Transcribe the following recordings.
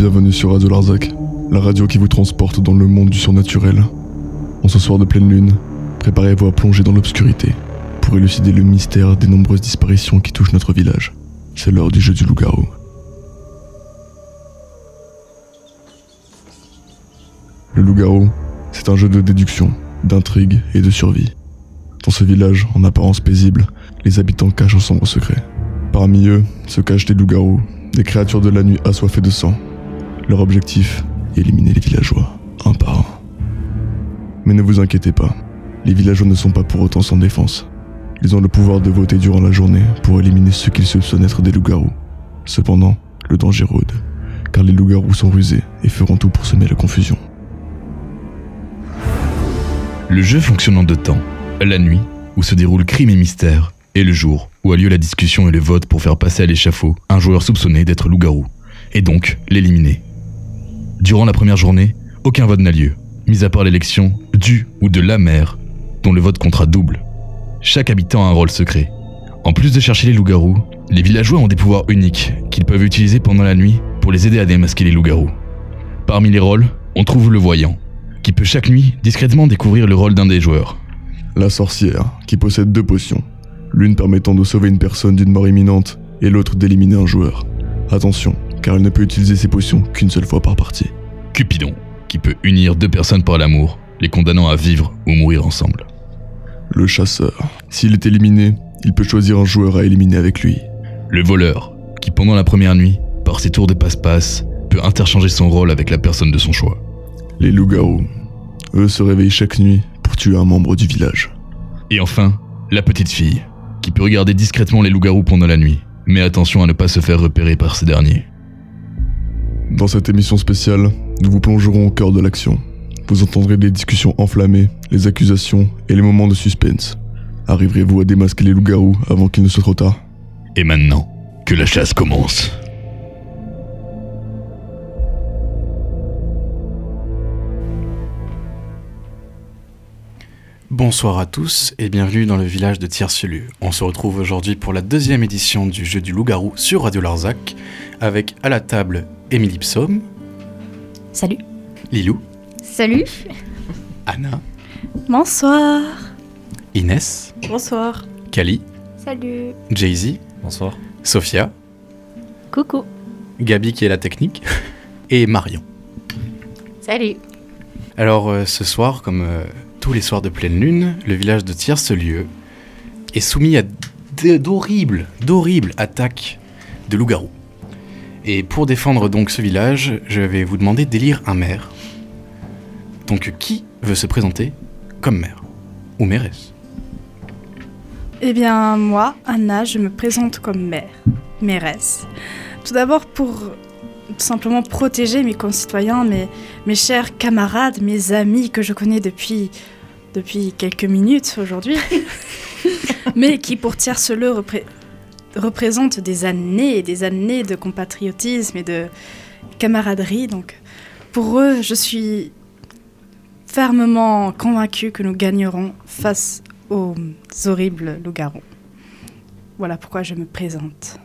bienvenue sur Radio Larzac, la radio qui vous transporte dans le monde du surnaturel. En ce soir de pleine lune, préparez-vous à plonger dans l'obscurité pour élucider le mystère des nombreuses disparitions qui touchent notre village. C'est l'heure du jeu du loup-garou. Le loup-garou, c'est un jeu de déduction, d'intrigue et de survie. Dans ce village, en apparence paisible, les habitants cachent un sombre secret. Parmi eux se cachent des loups-garous, des créatures de la nuit assoiffées de sang. Leur objectif, éliminer les villageois, un par un. Mais ne vous inquiétez pas, les villageois ne sont pas pour autant sans défense. Ils ont le pouvoir de voter durant la journée pour éliminer ceux qu'ils soupçonnent être des loups-garous. Cependant, le danger rôde, car les loups-garous sont rusés et feront tout pour semer la confusion. Le jeu fonctionne en deux temps. La nuit, où se déroule crime et mystère, et le jour, où a lieu la discussion et le vote pour faire passer à l'échafaud un joueur soupçonné d'être loup-garou, et donc l'éliminer. Durant la première journée, aucun vote n'a lieu, mis à part l'élection du ou de la maire, dont le vote comptera double. Chaque habitant a un rôle secret. En plus de chercher les loups-garous, les villageois ont des pouvoirs uniques qu'ils peuvent utiliser pendant la nuit pour les aider à démasquer les loups-garous. Parmi les rôles, on trouve le voyant, qui peut chaque nuit discrètement découvrir le rôle d'un des joueurs. La sorcière, qui possède 2 potions, l'une permettant de sauver une personne d'une mort imminente et l'autre d'éliminer un joueur. Attention, car elle ne peut utiliser ses potions qu'une seule fois par partie. Cupidon, qui peut unir 2 personnes par l'amour, les condamnant à vivre ou mourir ensemble. Le chasseur, s'il est éliminé, il peut choisir un joueur à éliminer avec lui. Le voleur, qui pendant la première nuit, par ses tours de passe-passe, peut interchanger son rôle avec la personne de son choix. Les loups-garous, eux se réveillent chaque nuit pour tuer un membre du village. Et enfin, la petite fille, qui peut regarder discrètement les loups-garous pendant la nuit, mais attention à ne pas se faire repérer par ces derniers. Dans cette émission spéciale, nous vous plongerons au cœur de l'action. Vous entendrez les discussions enflammées, les accusations et les moments de suspense. Arriverez-vous à démasquer les loups-garous avant qu'il ne soit trop tard ? Et maintenant, que la chasse commence. Bonsoir à tous et bienvenue dans le village de Tiercelieu. On se retrouve aujourd'hui pour la 2e édition du jeu du loup-garou sur Radio Larzac avec à la table Émilie Psaume. Salut. Lilou. Salut. Anna. Bonsoir. Inès. Bonsoir. Kali. Salut. Jay-Z. Bonsoir. Sophia. Coucou. Gabi qui est la technique. Et Marion. Salut. Alors ce soir, comme tous les soirs de pleine lune, le village de Tiercelieu est soumis à d'horribles attaques de loups-garous. Et pour défendre donc ce village, je vais vous demander d'élire un maire. Donc qui veut se présenter comme maire ou mairesse ? Eh bien, moi, Anna, je me présente comme mairesse. Tout d'abord pour tout simplement protéger mes concitoyens, mes chers camarades, mes amis que je connais depuis quelques minutes aujourd'hui, mais qui pour Tiercelieu représentent des années et des années de compatriotisme et de camaraderie. Donc pour eux, je suis fermement convaincue que nous gagnerons face aux horribles loups-garous. Voilà pourquoi je me présente.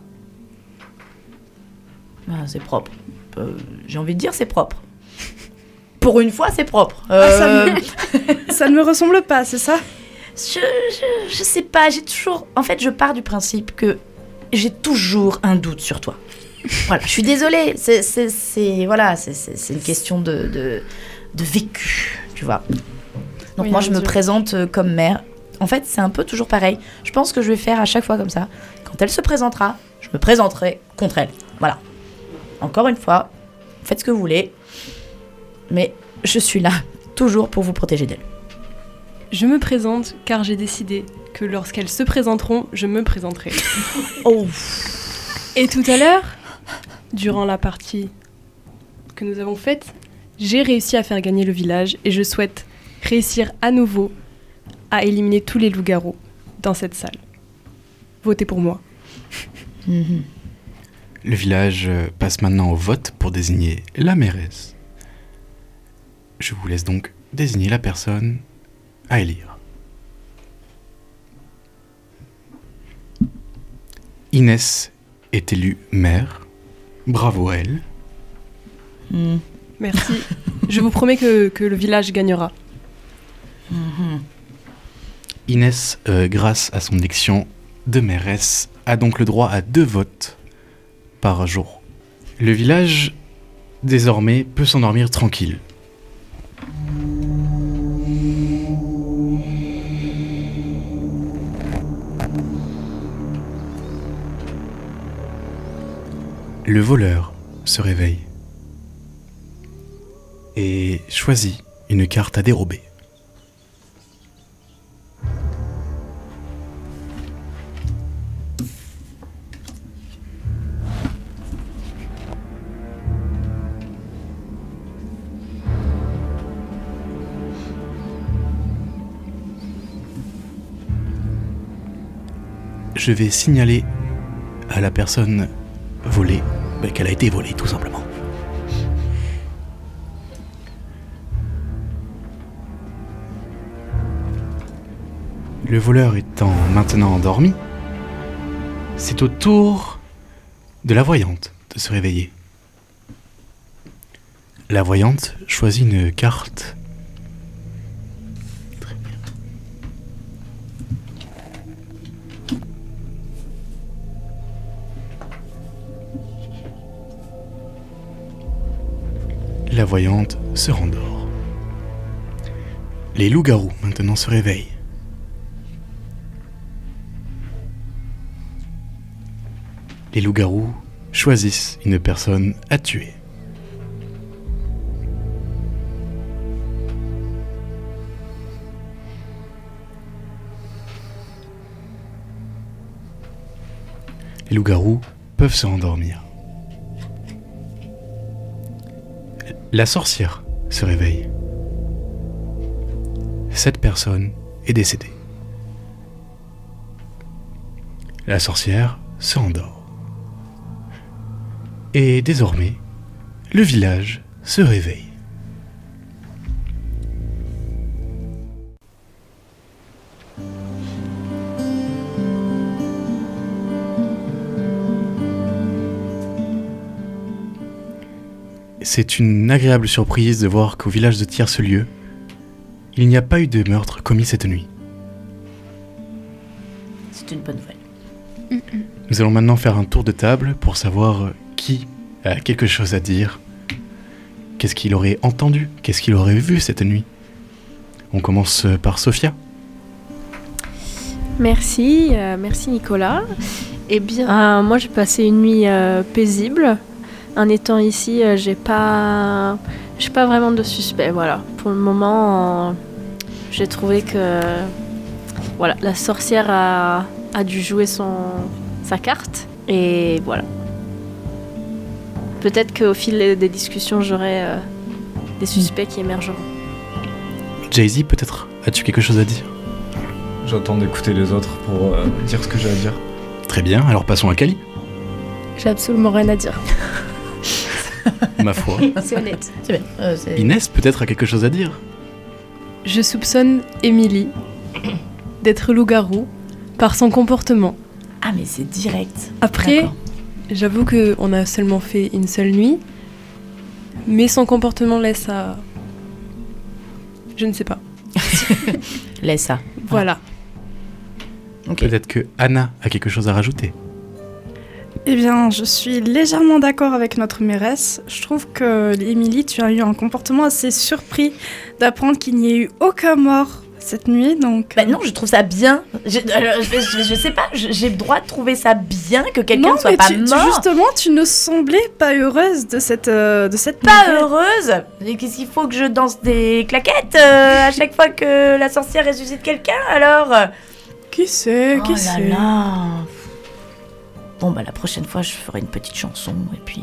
Ah, c'est propre. J'ai envie de dire c'est propre. Pour une fois, c'est propre. Ça ne me ressemble pas, c'est ça ? Je sais pas, j'ai toujours... En fait, je pars du principe que j'ai toujours un doute sur toi. Voilà, je suis désolée, c'est une question de vécu, tu vois. Donc oui, moi, je me Dieu. présente comme mère. En fait, c'est un peu toujours pareil. Je pense que je vais faire à chaque fois comme ça. Quand elle se présentera, je me présenterai contre elle. Voilà. Encore une fois, faites ce que vous voulez. Mais je suis là, toujours pour vous protéger d'elle. Je me présente car j'ai décidé que lorsqu'elles se présenteront, je me présenterai. Oh. Et tout à l'heure, durant la partie que nous avons faite, j'ai réussi à faire gagner le village et je souhaite réussir à nouveau à éliminer tous les loups-garous dans cette salle. Votez pour moi. Mm-hmm. Le village passe maintenant au vote pour désigner la mairesse. Je vous laisse donc désigner la personne à élire. Inès est élue maire. Bravo à elle. Merci. Je vous promets que le village gagnera. Inès, grâce à son diction de mairesse, a donc le droit à 2 votes par jour. Le village, désormais, peut s'endormir tranquille. Le voleur se réveille et choisit une carte à dérober. Je vais signaler à la personne volée qu'elle a été volée, tout simplement. Le voleur étant maintenant endormi, c'est au tour de la voyante de se réveiller. La voyante choisit une carte. Très bien. La voyante se rendort. Les loups-garous maintenant se réveillent. Les loups-garous choisissent une personne à tuer. Les loups-garous peuvent se rendormir. La sorcière se réveille. Cette personne est décédée. La sorcière se rendort. Et désormais, le village se réveille. C'est une agréable surprise de voir qu'au village de Tiercelieu, il n'y a pas eu de meurtre commis cette nuit. C'est une bonne nouvelle. Nous allons maintenant faire un tour de table pour savoir qui a quelque chose à dire. Qu'est-ce qu'il aurait entendu? Qu'est-ce qu'il aurait vu cette nuit? On commence par Sophia. Merci Nicolas. Eh bien, moi j'ai passé une nuit paisible. En étant ici, j'ai pas vraiment de suspect. Voilà. Pour le moment, j'ai trouvé que voilà, la sorcière a dû jouer sa carte. Et voilà. Peut-être qu'au fil des discussions, j'aurai des suspects qui émergeront. Jay-Z, peut-être as-tu quelque chose à dire? J'attends d'écouter les autres pour dire ce que j'ai à dire. Très bien, alors passons à Kali. J'ai absolument rien à dire. Ma foi. C'est honnête. C'est bien. Inès, peut-être a quelque chose à dire? Je soupçonne Émilie d'être loup-garou par son comportement. Ah, mais c'est direct. Après, D'accord. j'avoue qu'on a seulement fait une seule nuit, mais son comportement laisse à... Je ne sais pas. Laisse ça. Voilà. Ok. Peut-être que Anna a quelque chose à rajouter. Eh bien, je suis légèrement d'accord avec notre mairesse. Je trouve que, Émilie, tu as eu un comportement assez surpris d'apprendre qu'il n'y ait eu aucun mort cette nuit, donc... Bah non, je trouve ça bien. Je sais pas, j'ai le droit de trouver ça bien que quelqu'un non, ne soit mais pas mort. justement, tu ne semblais pas heureuse de cette Pas nouvelle. heureuse. Et qu'est-ce qu'il faut que je danse des claquettes à chaque fois que la sorcière ressuscite quelqu'un, alors Qui sait, Oh qui là sait. là. Bon, bah la prochaine fois, je ferai une petite chanson, et puis...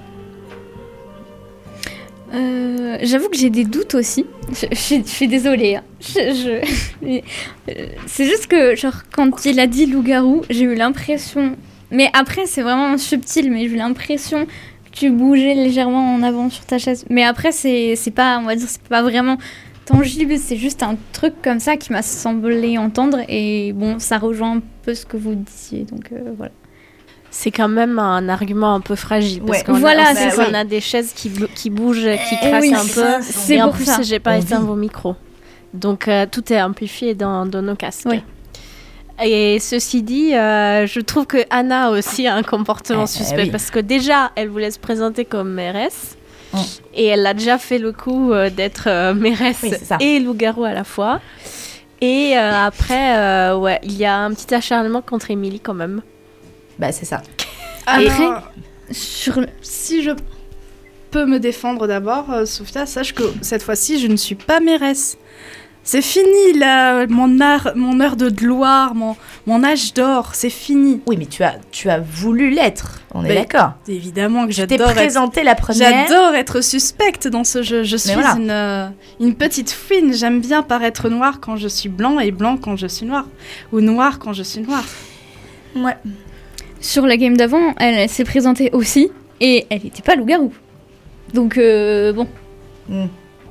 J'avoue que j'ai des doutes aussi. Je suis désolée. Hein. Mais, c'est juste que, genre, quand il a dit loup-garou, j'ai eu l'impression... Mais après, c'est vraiment subtil, mais j'ai eu l'impression que tu bougeais légèrement en avant sur ta chaise. Mais après, c'est pas, on va dire, c'est pas vraiment tangible, c'est juste un truc comme ça qui m'a semblé entendre. Et bon, ça rejoint un peu ce que vous disiez, donc voilà. c'est quand même un argument un peu fragile. Parce Ouais. qu'on Voilà, c'est c'est qu'on ça. a des chaises qui bougent, qui craquent oui, un c'est peu. C'est Et en pour plus, ça. j'ai pas On éteint vit. vos micros. Donc, tout est amplifié dans nos casques. Oui. Et ceci dit, je trouve que Anna a aussi un comportement suspect. Oui. Parce que déjà, elle voulait se présenter comme mairesse. Mm. Et elle a déjà fait le coup d'être mairesse Oui, c'est ça. et loup-garou à la fois. Et après, ouais, il y a un petit acharnement contre Émilie quand même. Bah, c'est ça. Alors, Sur le- si je peux me défendre d'abord, Sophia, sache que cette fois-ci, je ne suis pas mairesse. C'est fini, là, mon heure de gloire, mon âge d'or, c'est fini. Oui, mais tu as voulu l'être. On est Mais d'accord. Évidemment que Je t'ai j'adore être... présenté la première. J'adore être suspecte dans ce jeu. Je suis voilà. une petite fouine. J'aime bien paraître noire quand je suis blanc et blanc quand je suis noir. Ou noir quand je suis noir. Ouais. Sur la game d'avant, elle s'est présentée aussi et elle n'était pas loup-garou. Donc bon. Mm.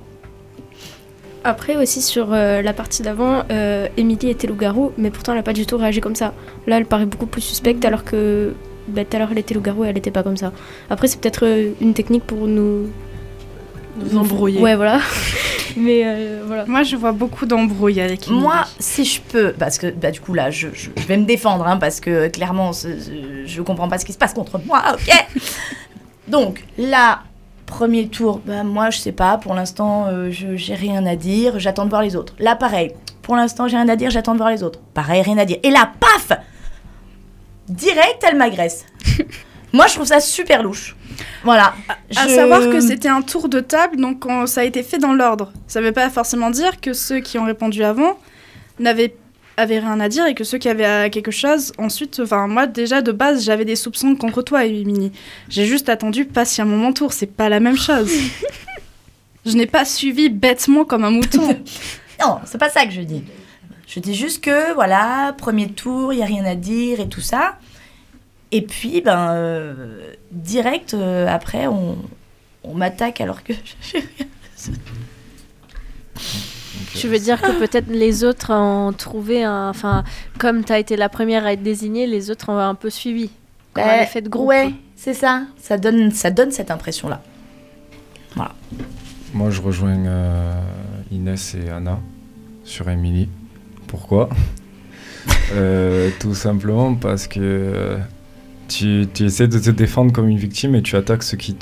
Après aussi sur la partie d'avant, Emily était loup-garou, mais pourtant elle n'a pas du tout réagi comme ça. Là elle paraît beaucoup plus suspecte alors que tout à l'heure elle était loup-garou et elle n'était pas comme ça. Après c'est peut-être une technique pour nous embrouiller. Ouais voilà. Mais voilà. Moi, je vois beaucoup d'embrouilles avec Emily. Moi, si je peux, parce que bah, du coup là, je vais me défendre, hein, parce que clairement, je comprends pas ce qui se passe contre moi, ok. Donc là, premier tour, bah, moi je sais pas, pour l'instant, j'ai rien à dire, j'attends de voir les autres. Là, pareil, pour l'instant, j'ai rien à dire, j'attends de voir les autres. Pareil, rien à dire. Et là, paf, direct, elle m'agresse. Moi, je trouve ça super louche. Voilà. À savoir que c'était un tour de table, donc ça a été fait dans l'ordre. Ça veut pas forcément dire que ceux qui ont répondu avant avaient rien à dire et que ceux qui avaient quelque chose ensuite... Enfin, moi, déjà, de base, j'avais des soupçons contre toi, Emily. J'ai juste attendu patiemment mon tour. C'est pas la même chose. Je n'ai pas suivi bêtement comme un mouton. Non, c'est pas ça que je dis. Je dis juste que, voilà, premier tour, il y a rien à dire et tout ça. Et puis, direct, après, on m'attaque alors que j'ai rien. Tu veux dire que peut-être les autres ont trouvé un... Enfin, comme tu as été la première à être désignée, les autres ont un peu suivi. Comme un effet de groupe. Ouais, c'est ça. Ça donne cette impression-là. Voilà. Moi, je rejoins Inès et Anna sur Emily. Pourquoi Tout simplement parce que tu essaies de te défendre comme une victime et tu attaques ceux qui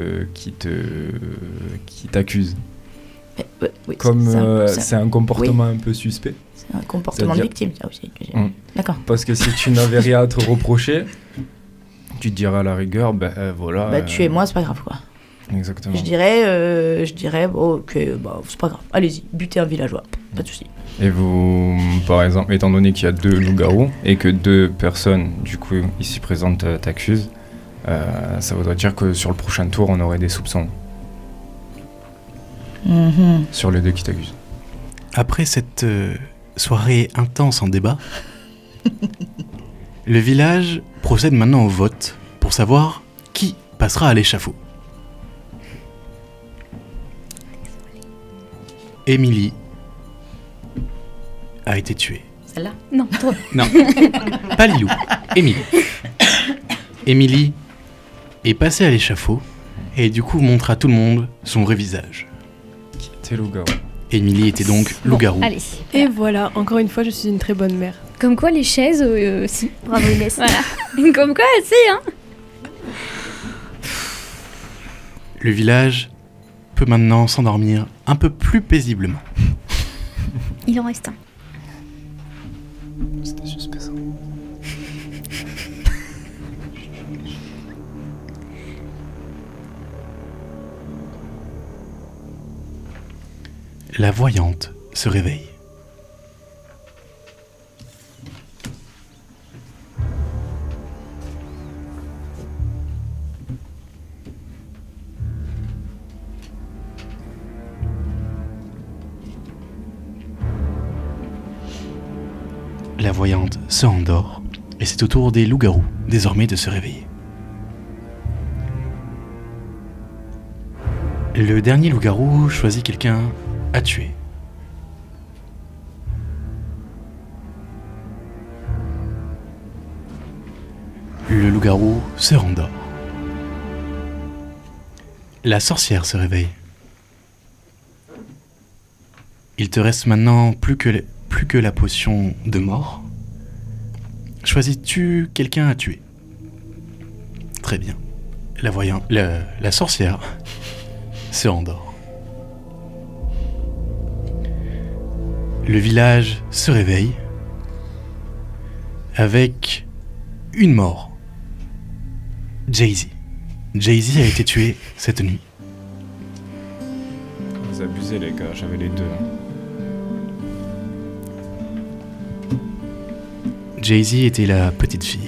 t'accusent. Oui, Comme c'est un comportement un peu suspect. C'est un comportement de victime, ça aussi. D'accord. Parce que si tu n'avais rien à te reprocher, tu te dirais à la rigueur, voilà. Tuez-moi, c'est pas grave, quoi. Exactement. Je dirais, bon, ok, c'est pas grave. Allez-y, butez un villageois, pas de souci. Et vous, par exemple, étant donné qu'il y a 2 loups-garous et que 2 personnes, du coup, ici présentes t'accusent, ça voudrait dire que sur le prochain tour, on aurait des soupçons. Sur les 2 qui t'accusent. Après cette soirée intense en débat, le village procède maintenant au vote pour savoir qui passera à l'échafaud. Émilie a été tuée. Celle-là ? Non, toi. Non, pas Lilou. Émilie. Émilie est passée à l'échafaud et du coup montre à tout le monde son vrai visage. T'es loup-garou. Émilie était donc loup-garou. Allez. Et voilà, encore une fois, je suis une très bonne mère. Comme quoi les chaises, si. Bravo Inès. Voilà. Comme quoi, si, hein. Le village peut maintenant s'endormir un peu plus paisiblement. Il en reste un. C'était suspect ça. La voyante se réveille. La voyante se endort et c'est au tour des loups-garous désormais de se réveiller. Le dernier loup-garou choisit quelqu'un à tuer. Le loup-garou loup-garou se rendort. La sorcière se réveille. Il te reste maintenant plus que la potion de mort. Choisis-tu quelqu'un à tuer? Très bien. La sorcière se rendort. Le village se réveille avec une mort. Jay-Z. Jay-Z a été tué cette nuit. Vous abusez les gars, j'avais les deux. Jay-Z était la petite fille.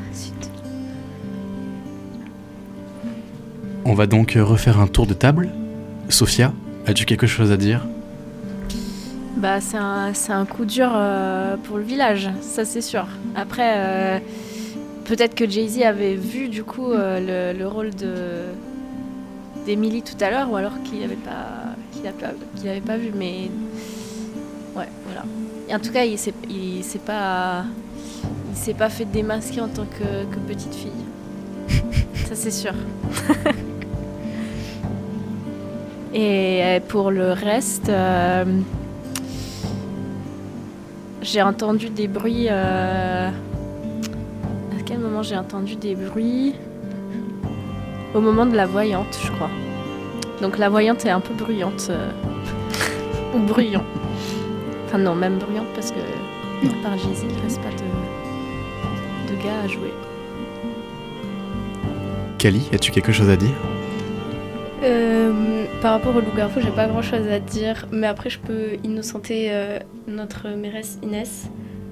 On va donc refaire un tour de table. Sophia, as-tu quelque chose à dire? Bah, c'est un coup dur pour le village, ça c'est sûr. Après, peut-être que Jay-Z avait vu du coup le rôle d'Emily tout à l'heure, ou alors qu'il avait pas vu, mais ouais, voilà. Et en tout cas, il s'est pas fait démasquer en tant que petite fille. Ça c'est sûr. Et pour le reste, j'ai entendu des bruits. À quel moment j'ai entendu des bruits? Au moment de la voyante, je crois. Donc la voyante est un peu bruyante. Ou bruyant. Enfin non, même bruyante parce que à part Jay-Z, il ne reste pas de gars à jouer. Kali, as-tu quelque chose à dire? Par rapport au loup-garou, j'ai pas grand chose à dire, mais après je peux innocenter notre mairesse Inès.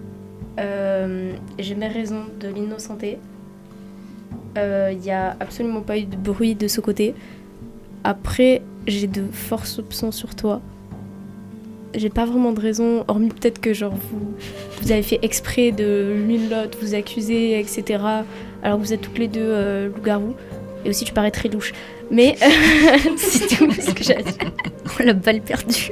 J'ai mes raisons de l'innocenter. Il y a absolument pas eu de bruit de ce côté. Après, j'ai de forts soupçons sur toi. J'ai pas vraiment de raison, hormis peut-être que genre vous avez fait exprès de l'une l'autre, vous accuser, etc. Alors que vous êtes toutes les deux loup-garou. Et aussi tu parais très louche. Mais c'est tout ce que j'ai à dire. Oh, la balle perdue.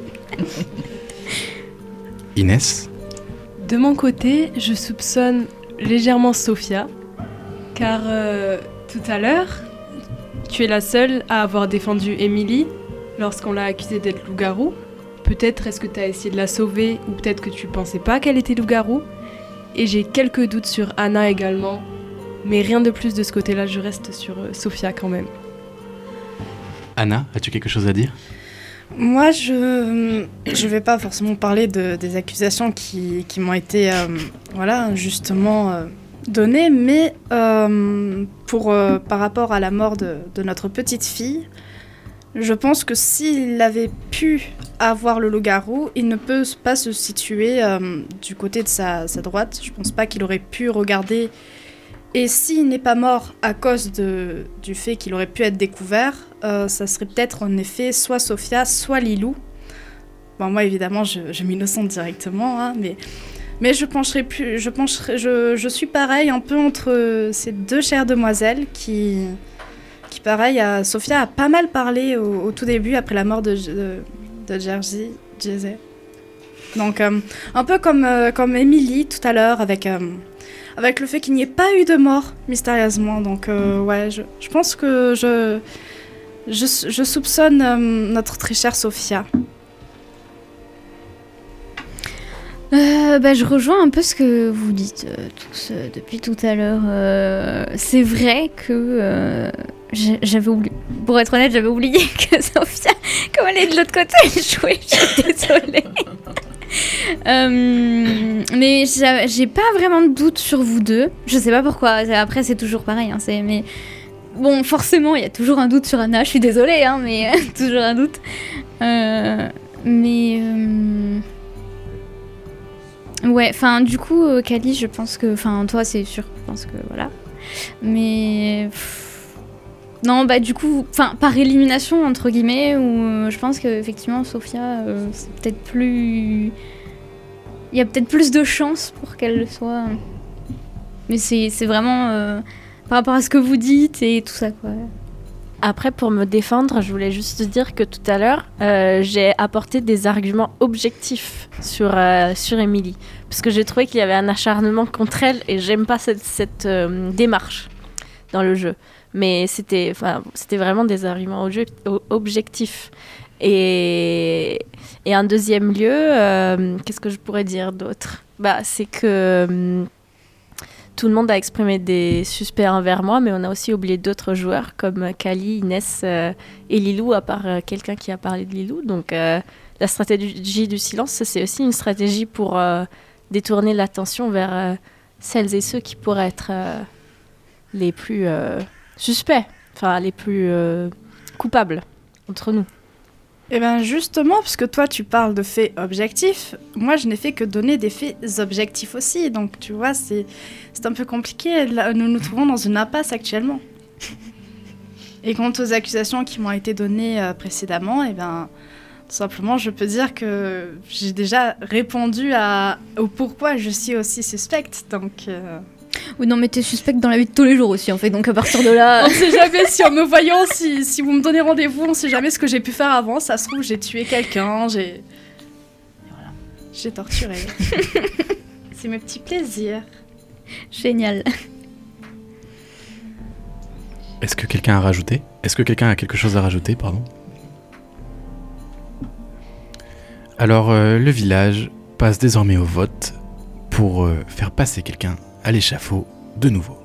Inès? De mon côté, je soupçonne légèrement Sophia, car tout à l'heure, tu es la seule à avoir défendu Emily lorsqu'on l'a accusée d'être loup-garou. Peut-être est-ce que tu as essayé de la sauver, ou peut-être que tu pensais pas qu'elle était loup-garou. Et j'ai quelques doutes sur Anna également, mais rien de plus de ce côté-là, je reste sur Sophia quand même. Anna, as-tu quelque chose à dire? Moi, je vais pas forcément parler des accusations qui m'ont été justement données, mais par rapport à la mort de notre petite fille, je pense que s'il avait pu avoir le loup-garou, il ne peut pas se situer du côté de sa droite. Je pense pas qu'il aurait pu regarder. Et s'il n'est pas mort à cause du fait qu'il aurait pu être découvert, ça serait peut-être en effet soit Sophia, soit Lilou. Bon, moi évidemment, je m'innocente directement, hein, mais je suis pareil un peu entre ces deux chères demoiselles qui pareil, Sophia a pas mal parlé au tout début après la mort de Jersey. Donc un peu comme Emily tout à l'heure avec le fait qu'il n'y ait pas eu de mort mystérieusement. Donc ouais, je pense que je soupçonne notre très chère Sophia. Je rejoins un peu ce que vous dites tous depuis tout à l'heure. C'est vrai que j'avais oublié. Pour être honnête, j'avais oublié que Sophia, comme elle est de l'autre côté, elle jouait. Je suis désolée. Mais j'ai pas vraiment de doute sur vous deux. Je sais pas pourquoi. Après, c'est toujours pareil. Hein, mais bon, forcément, il y a toujours un doute sur Anna. Je suis désolée, hein, mais toujours un doute. Ouais, enfin, du coup, Kali, je pense que... Enfin, toi, c'est sûr, je pense que... Voilà. Mais... Non, bah, du coup, enfin, par élimination, entre guillemets, où je pense qu'effectivement, Sophia, c'est peut-être plus... Il y a peut-être plus de chances pour qu'elle le soit. Mais c'est vraiment par rapport à ce que vous dites et tout ça, quoi. Après, pour me défendre, je voulais juste dire que tout à l'heure, j'ai apporté des arguments objectifs sur Emily. Parce que j'ai trouvé qu'il y avait un acharnement contre elle et j'aime pas cette démarche. dans le jeu. Mais c'était vraiment des arguments objectifs. Et en deuxième lieu, qu'est-ce que je pourrais dire d'autre ? C'est que tout le monde a exprimé des suspects envers moi, mais on a aussi oublié d'autres joueurs comme Kali, Inès et Lilou, à part quelqu'un qui a parlé de Lilou. Donc la stratégie du silence, c'est aussi une stratégie pour détourner l'attention vers celles et ceux qui pourraient être les plus suspects, enfin les plus coupables entre nous. Eh bien justement, puisque toi tu parles de faits objectifs, moi je n'ai fait que donner des faits objectifs aussi, donc tu vois, c'est un peu compliqué, là, nous nous trouvons dans une impasse actuellement. Et quant aux accusations qui m'ont été données précédemment, eh bien tout simplement je peux dire que j'ai déjà répondu au pourquoi je suis aussi suspecte, donc... Oui, non, mais t'es suspecte dans la vie de tous les jours aussi, en fait, donc à partir de là... On sait jamais si en me voyant, si vous me donnez rendez-vous, on sait jamais ce que j'ai pu faire avant. Ça se trouve, j'ai tué quelqu'un, j'ai torturé. C'est mes petits plaisirs. Génial. Est-ce que quelqu'un a quelque chose à rajouter, pardon ? Alors, le village passe désormais au vote pour faire passer quelqu'un à l'échafaud de nouveau.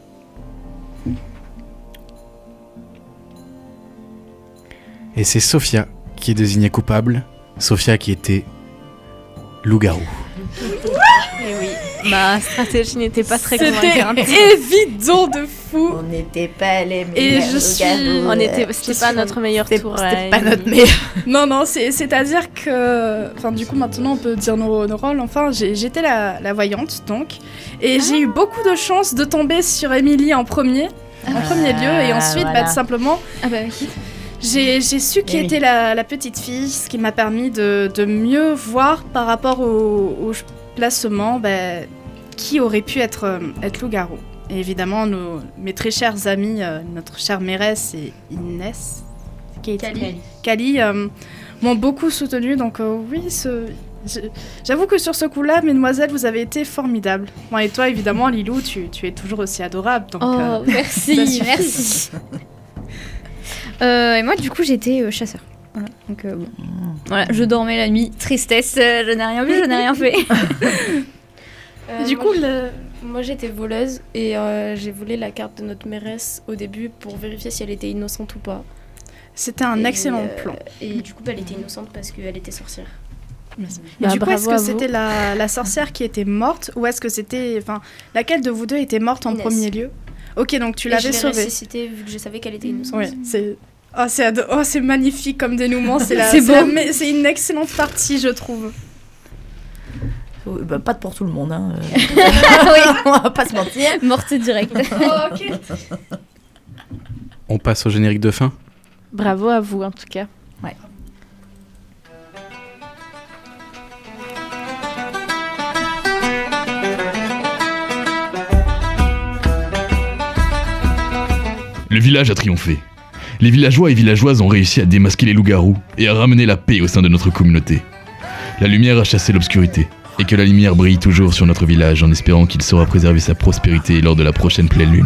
Et c'est Sophia qui est désignée coupable. Sophia qui était loup-garou. Et oui, ma stratégie n'était pas très convaincante. C'était évident de fou. On n'était pas les meilleurs. Et je suis... C'était pas notre meilleur tour. C'était pas notre meilleur. Non, c'est-à-dire que... Enfin, du coup, maintenant, on peut dire nos rôles. Enfin, j'étais la voyante, donc. Et j'ai eu beaucoup de chance de tomber sur Émilie en premier lieu. Et ensuite, voilà. Tout simplement... Ah bah oui. J'ai su qui était la petite fille, ce qui m'a permis de mieux voir par rapport au placement qui aurait pu être loup-garou. Et évidemment, mes très chers amis, notre chère mairesse et Inès, Kali, m'ont beaucoup soutenue. Donc oui, j'avoue que sur ce coup-là, mesdemoiselles, vous avez été formidables. Bon, et toi, évidemment, Lilou, tu es toujours aussi adorable. Donc, merci. Et moi, du coup, j'étais chasseur. Voilà, donc bon. Voilà, je dormais la nuit, tristesse, je n'ai rien vu, je n'ai rien fait. Du coup, moi j'étais voleuse et j'ai volé la carte de notre mairesse au début pour vérifier si elle était innocente ou pas. C'était un excellent plan. Et du coup, elle était innocente parce qu'elle était sorcière. Et du coup, est-ce que c'était la sorcière qui était morte ou est-ce que c'était... Enfin, laquelle de vous deux était morte en premier lieu ? Ok, donc tu l'avais sauvée. Je l'ai ressuscitée vu que je savais qu'elle était innocente. Ouais, c'est magnifique comme dénouement. C'est une excellente partie, je trouve. Pas pour tout le monde, hein. Oui, on va pas se mentir. Morte direct. Ok. On passe au générique de fin. Bravo à vous, en tout cas. Ouais. Le village a triomphé. Les villageois et villageoises ont réussi à démasquer les loups-garous et à ramener la paix au sein de notre communauté. La lumière a chassé l'obscurité, et que la lumière brille toujours sur notre village en espérant qu'il saura préserver sa prospérité lors de la prochaine pleine lune.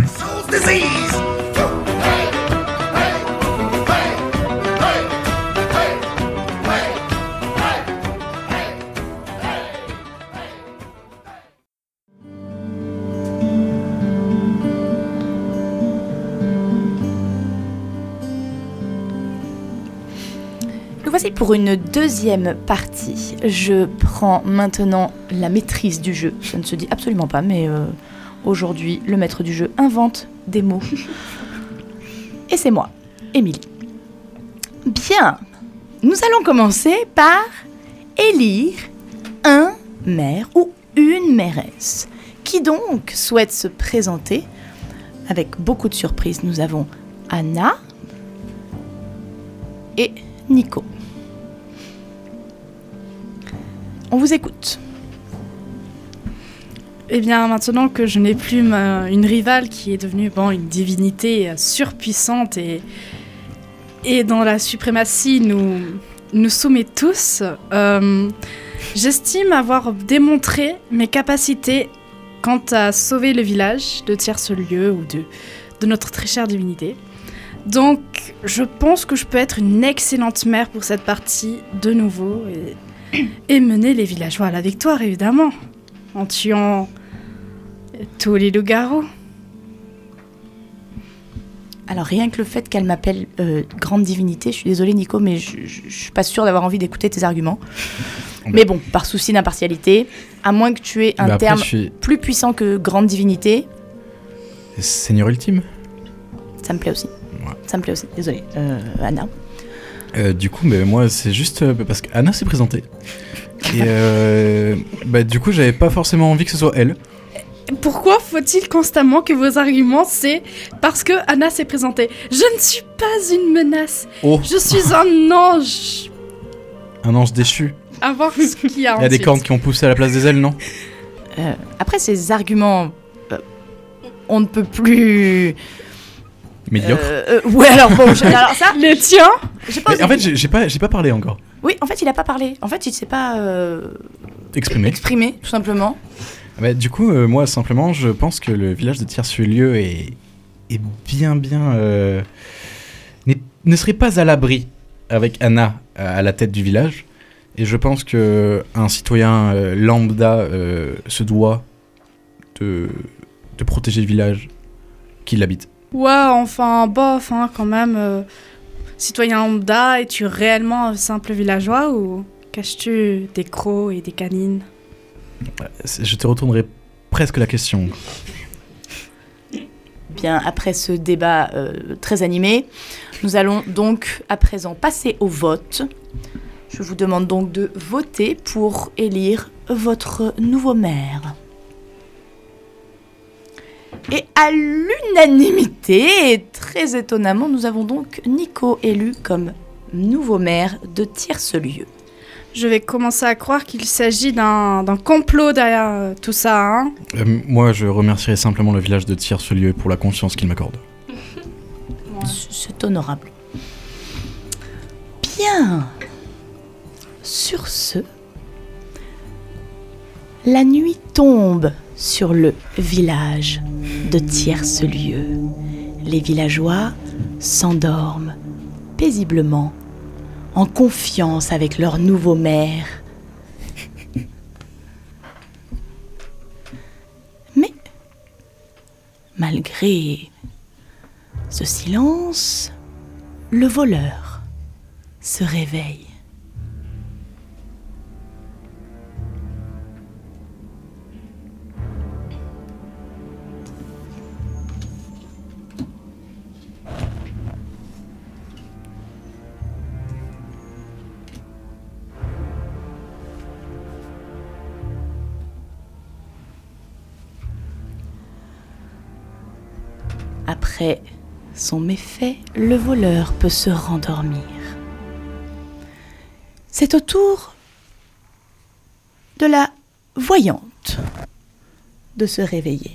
Nous voici pour une deuxième partie. Je prends maintenant la maîtrise du jeu. Ça ne se dit absolument pas, mais aujourd'hui, le maître du jeu invente des mots. Et c'est moi, Émilie. Bien, nous allons commencer par élire un maire ou une mairesse. Qui donc souhaite se présenter? Avec beaucoup de surprises, nous avons Anna et Nico. On vous écoute. Eh bien, maintenant que je n'ai plus une rivale qui est devenue une divinité surpuissante et dans la suprématie nous soumet tous, j'estime avoir démontré mes capacités quant à sauver le village de tierce lieu ou de notre très chère divinité. Donc, je pense que je peux être une excellente mère pour cette partie de nouveau et mener les villageois à la victoire, évidemment, en tuant tous les loups-garous. Alors rien que le fait qu'elle m'appelle grande divinité, je suis désolée Nico, mais je suis pas sûre d'avoir envie d'écouter tes arguments. Mais bon, par souci d'impartialité, à moins que tu aies un Après, terme plus puissant que grande divinité, Seigneur ultime. ça me plaît aussi. Ouais. Ça me plaît aussi, désolée. Anna. Du coup, moi, c'est juste parce qu'Anna s'est présentée. Et du coup, j'avais pas forcément envie que ce soit elle. Pourquoi faut-il constamment que vos arguments, c'est parce que Anna s'est présentée? Je ne suis pas une menace. Oh, Je suis un ange. un ange déchu. À voir ce qu'il y a Il y a des ensuite. cornes qui ont poussé à la place des ailes, non? Après ces arguments, on ne peut plus... Médiocre. Ouais, alors bon, alors ça... Le tien. j'ai pas Mais osé en fait, dire. j'ai pas parlé encore. Oui, en fait, il a pas parlé. En fait, il s'est pas Exprimé. exprimé, tout simplement. Du coup, moi, simplement, je pense que le village de Tierce-Lieu est bien... ne serait pas à l'abri avec Anna à la tête du village. Et je pense qu'un citoyen lambda se doit de protéger le village qui l'habite. Ouais, enfin, bof, hein, quand même. Citoyen lambda, es-tu réellement un simple villageois ou caches-tu des crocs et des canines? Je te retournerai presque la question. Bien, après ce débat très animé, nous allons donc à présent passer au vote. Je vous demande donc de voter pour élire votre nouveau maire. Et à l'unanimité, et très étonnamment, nous avons donc Nico élu comme nouveau maire de Tierce-Lieu. Je vais commencer à croire qu'il s'agit d'un complot derrière tout ça, hein. Moi, je remercierai simplement le village de Tierce-Lieu pour la confiance qu'il m'accorde. C'est honorable. Bien. Sur ce, la nuit tombe sur le village de Tierce-Lieu. Les villageois s'endorment paisiblement, en confiance avec leur nouveau maire. Mais, malgré ce silence, le voleur se réveille. Après son méfait, le voleur peut se rendormir. C'est au tour de la voyante de se réveiller.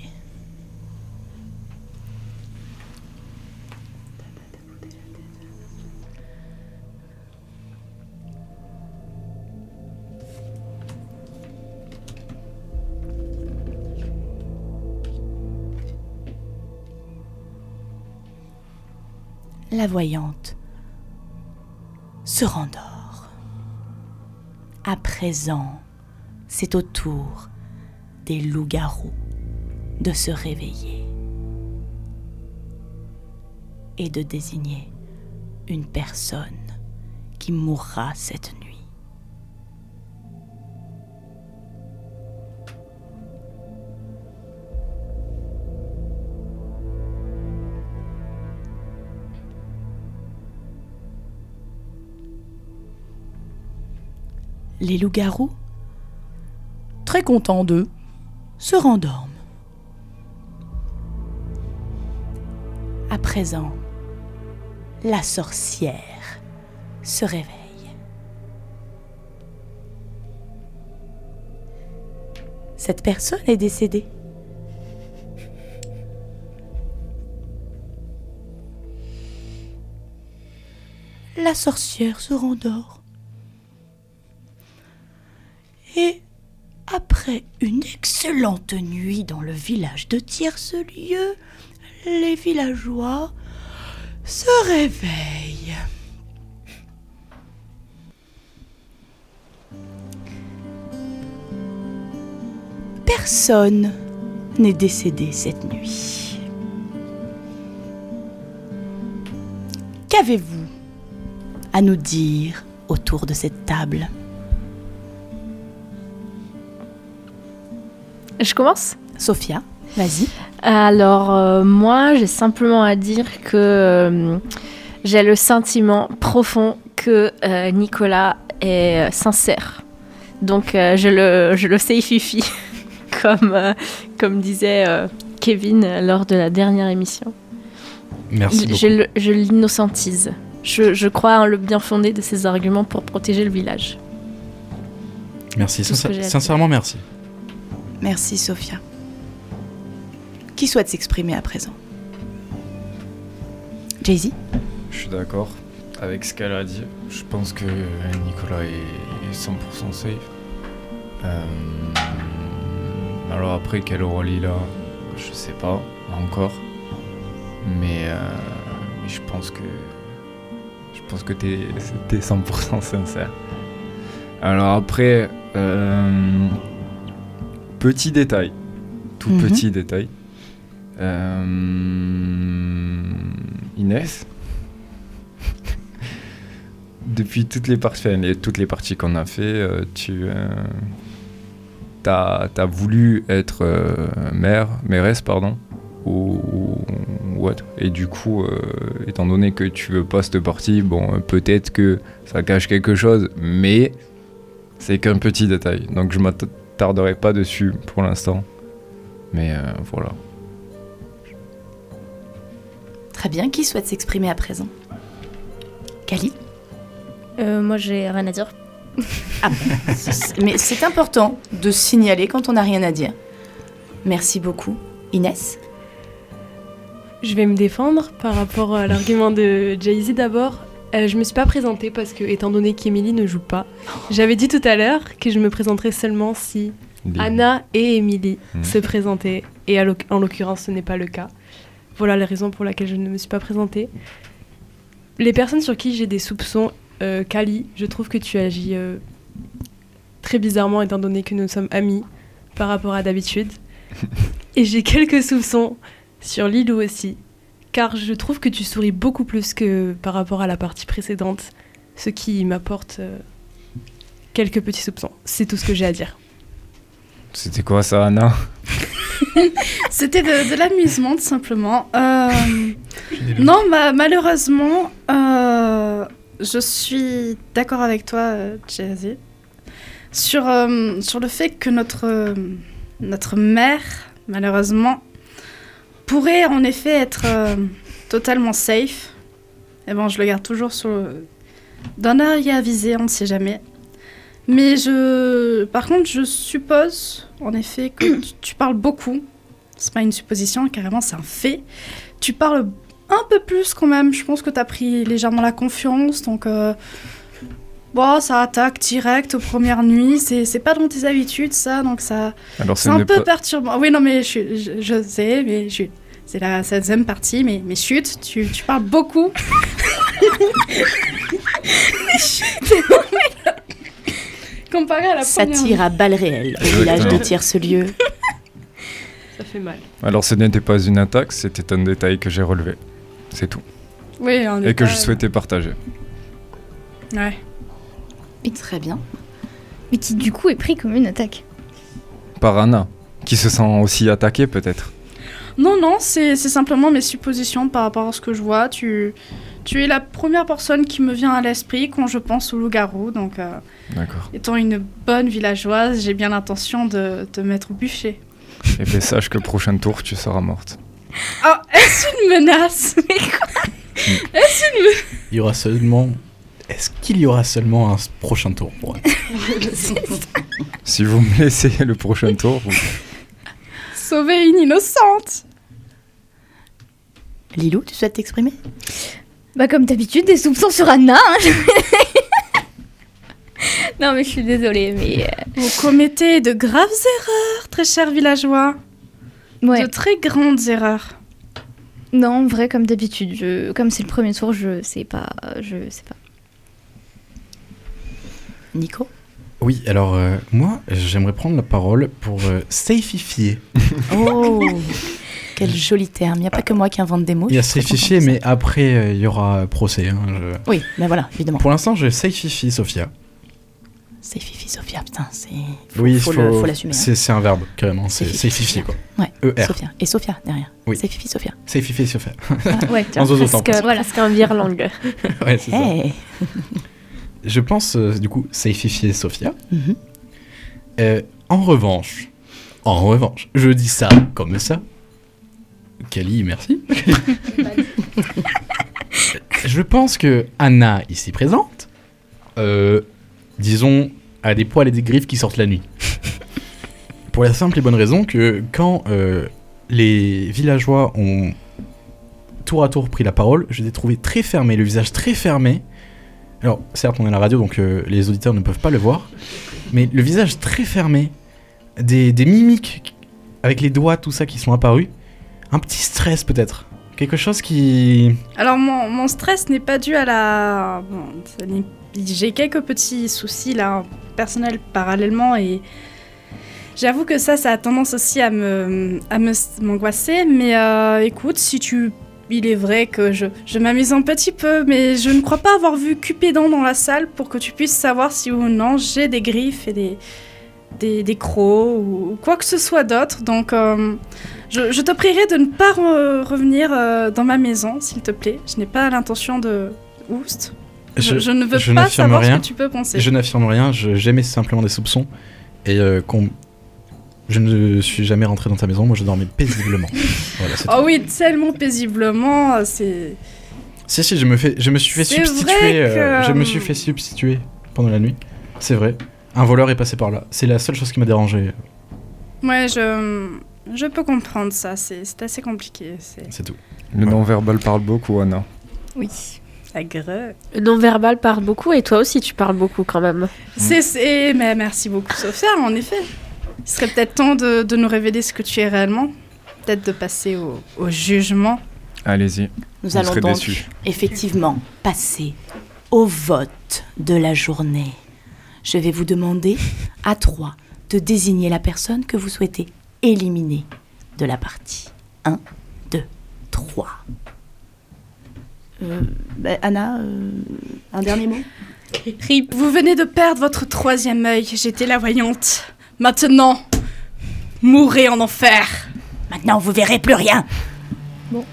La voyante se rendort. À présent, c'est au tour des loups-garous de se réveiller et de désigner une personne qui mourra cette nuit. Les loups-garous, très contents d'eux, se rendorment. À présent, la sorcière se réveille. Cette personne est décédée. La sorcière se rendort. Et après une excellente nuit dans le village de Tierce-Lieu, les villageois se réveillent. Personne n'est décédé cette nuit. Qu'avez-vous à nous dire autour de cette table? Je commence ? Sophia, vas-y. Alors, moi, j'ai simplement à dire que j'ai le sentiment profond que Nicolas est sincère. Donc, je le sais fifi, comme disait Kevin lors de la dernière émission. Merci beaucoup. Je l'innocentise. Je crois en le bien fondé de ses arguments pour protéger le village. Merci, Tout ce que j'ai à dire. sincèrement merci. Merci, Sophia. Qui souhaite s'exprimer à présent? Jay-Z? Je suis d'accord avec ce qu'elle a dit. Je pense que Nicolas est 100% safe. Alors après, quel rôle il a, je sais pas encore. Mais je pense que t'es 100% sincère. Alors après, petit détail, tout petit détail. Inès, depuis toutes les parties qu'on a fait, t'as voulu être mairesse, ou what. Et du coup, étant donné que tu veux pas cette partie, bon, peut-être que ça cache quelque chose, mais c'est qu'un petit détail. Donc je m'attarderai pas dessus pour l'instant. Mais voilà. Très bien, qui souhaite s'exprimer à présent? Kali? Moi, j'ai rien à dire. Ah bon, mais c'est important de signaler quand on n'a rien à dire. Merci beaucoup. Inès? Je vais me défendre par rapport à l'argument de Jay-Z d'abord. Je me suis pas présentée parce que, étant donné qu'Émilie ne joue pas, j'avais dit tout à l'heure que je me présenterais seulement si Anna et Émilie se présentaient. Et en l'occurrence, ce n'est pas le cas. Voilà les raisons pour lesquelles je ne me suis pas présentée. Les personnes sur qui j'ai des soupçons, Kali, je trouve que tu agis très bizarrement étant donné que nous sommes amis par rapport à d'habitude. Et j'ai quelques soupçons sur Lilou aussi, car je trouve que tu souris beaucoup plus que par rapport à la partie précédente, ce qui m'apporte quelques petits soupçons. C'est tout ce que j'ai à dire. C'était quoi ça, Anna? C'était de l'amusement, tout simplement. Non, malheureusement, je suis d'accord avec toi, Jay-Z, sur le fait que notre mère, malheureusement, pourrait en effet être totalement safe. Et bon, je le garde toujours d'un œil avisé, on ne sait jamais. Mais par contre, je suppose, en effet, que tu parles beaucoup. C'est pas une supposition, carrément, c'est un fait. Tu parles un peu plus quand même. Je pense que tu as pris légèrement la confiance. Donc, ça attaque direct aux premières nuits. C'est pas dans tes habitudes, ça. Donc, ça, c'est un peu perturbant. Oui, non, mais je sais, mais c'est la deuxième partie. Mais chut, tu parles beaucoup. Comparé à la première. Ça tire à balles réelles au village de Tierce-Lieu. Ça fait mal. Alors ce n'était pas une attaque, c'était un détail que j'ai relevé. C'est tout. Oui, et que je souhaitais partager. Ouais. Et très bien. Mais qui du coup est pris comme une attaque. Par Anna, qui se sent aussi attaquée peut-être. Non, c'est simplement mes suppositions par rapport à ce que je vois. Tu es la première personne qui me vient à l'esprit quand je pense au loup-garou. Donc, d'accord. Étant une bonne villageoise, j'ai bien l'intention de te mettre au bûcher. Et bien sache que le prochain tour, tu seras morte. Oh, est-ce une menace? Mais quoi? Est-ce une menace? Est-ce qu'il y aura seulement un prochain tour pour elle? Si vous me laissez le prochain tour, sauver une innocente. Lilou, tu souhaites t'exprimer? Comme d'habitude, des soupçons sur Anna. Non, mais je suis désolée, mais... Vous commettez de graves erreurs, très chers villageois. Ouais. De très grandes erreurs. Non, en vrai, comme d'habitude. Comme c'est le premier tour, je sais pas. Nico? Oui, alors moi, j'aimerais prendre la parole pour safeifier. Oh, quel joli terme. Il n'y a pas que moi qui invente des mots. Il y a je suis très safeifier, contente de mais après, il y aura procès. Hein, Oui, mais voilà, évidemment. Pour l'instant, je saififie Sophia. C'est Fifi Sophia, putain, c'est. Oui, faut l'assumer. Hein. C'est un verbe, carrément. C'est Saififier, saififier, quoi. Ouais, ER. Sophia. Et Sophia derrière. Oui. C'est Fifi Sophia. Saififier Sophia. Ouais, En zozotant. Presque un virelangue. Ouais, c'est ça. Hey. Je pense, du coup, saififier Sophia. Mhm. En revanche, je dis ça comme ça. Kali, merci. Je pense que Anna, ici présente, disons, a des poils et des griffes qui sortent la nuit. Pour la simple et bonne raison que quand les villageois ont tour à tour pris la parole, je les ai trouvés très fermés, le visage très fermé. Alors, certes, on est à la radio, donc les auditeurs ne peuvent pas le voir, mais le visage très fermé, des mimiques avec les doigts, tout ça qui sont apparus, un petit stress peut-être, quelque chose qui... Alors mon stress n'est pas dû à la... Bon, j'ai quelques petits soucis là, personnels parallèlement et j'avoue que ça a tendance aussi à m'angoisser, mais écoute, il est vrai que je m'amuse un petit peu, mais je ne crois pas avoir vu Cupidon dans la salle pour que tu puisses savoir si ou non j'ai des griffes et des crocs ou quoi que ce soit d'autre. Donc je te prierai de ne pas revenir dans ma maison, s'il te plaît. Je n'ai pas l'intention de... Oust. Je ne veux pas savoir ce que tu peux penser. Je n'affirme rien, j'émets simplement des soupçons. Et je ne suis jamais rentré dans ta maison, moi je dormais paisiblement. Voilà, c'est tout. Oh oui, tellement paisiblement, c'est... Si, je me suis fait C'est substituer. vrai que- Je me suis fait substituer pendant la nuit. C'est vrai. Un voleur est passé par là. C'est la seule chose qui m'a dérangé. Ouais, je peux comprendre ça, c'est assez compliqué. C'est tout. Le non-verbal parle beaucoup, Anna. Oui. Agreux. Le non-verbal parle beaucoup et toi aussi tu parles beaucoup quand même. Mais merci beaucoup, Sophia, en effet. Il serait peut-être temps de nous révéler ce que tu es réellement. Peut-être de passer au jugement. Allez-y. Nous On allons serait donc déçus. effectivement passer au vote de la journée. Je vais vous demander à 3 de désigner la personne que vous souhaitez éliminer de la partie. 1, 2, 3. Anna, un dernier mot? Rip, vous venez de perdre votre 3e œil. J'étais la voyante. Maintenant, mourrez en enfer. Maintenant, vous verrez plus rien. Bon.